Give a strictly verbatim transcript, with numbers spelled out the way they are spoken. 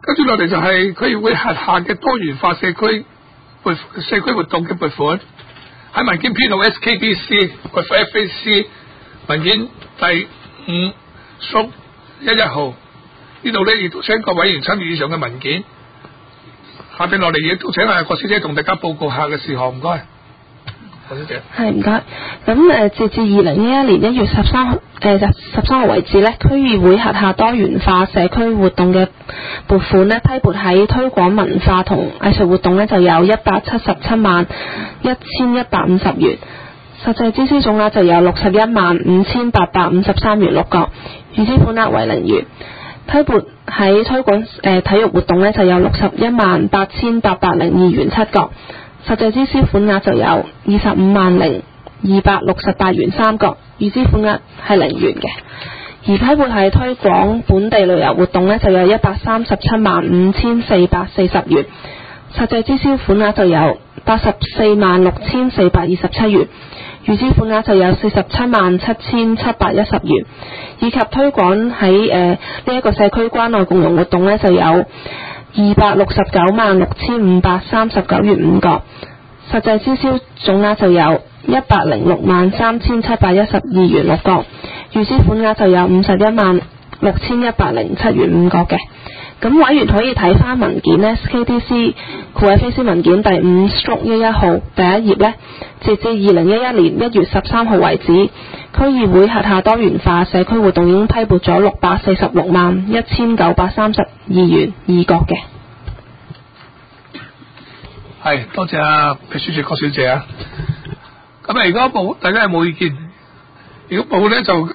跟住落嚟就係區議會轄下嘅多元化社區撥社區活動嘅撥款，喺文件編號 S K D C 或 F A C 文件第五屬一一號，呢度咧亦都請各位委員參與以上嘅文件。下邊落嚟亦都請阿郭小姐同大家報告下嘅事項，唔該。郭小姐。 係唔該。咁誒，截至二零一一年一月十三號誒十三號為止咧，區議會轄下多元化社區活動嘅撥款咧，批撥喺推廣文化同藝術活動咧就有一百七十七萬一千一百五十元，實際支銷總額就有六十一萬五千八百五十三元六角，預支款額為零元。批撥喺推廣誒、呃、體育活動咧就有六十一萬八千八百零二元七角，實際支銷款額就有二十五萬零二百六十八元三角，預支款額係零元嘅。而批撥喺推廣本地旅遊活動咧就有一百三十七萬五千四百四十元，實際支銷款額就有八十四萬六千四百二十七元，預支款額就有四十七萬七千七百一十元，以及推廣喺誒呢一個社區關愛共融活動咧就有二百六十九萬六千五百三十九元五角，實際支銷總額就有一百零六萬三千七百一十二元六角，預支款額就有五十一萬六千一百零七元五角嘅。咁委員可以睇翻文件呢 S K D C 括喺 F A C 文件第五 stroke 一一號第一頁呢，截至二零一一年一月十三號為止，區議會轄下多元化社區活動已經批撥咗六百四十六萬一千九百三十二元二角嘅。 係，多謝啊秘書處郭小姐啊。咁啊，如果冇大家有冇意見？如果冇咧就。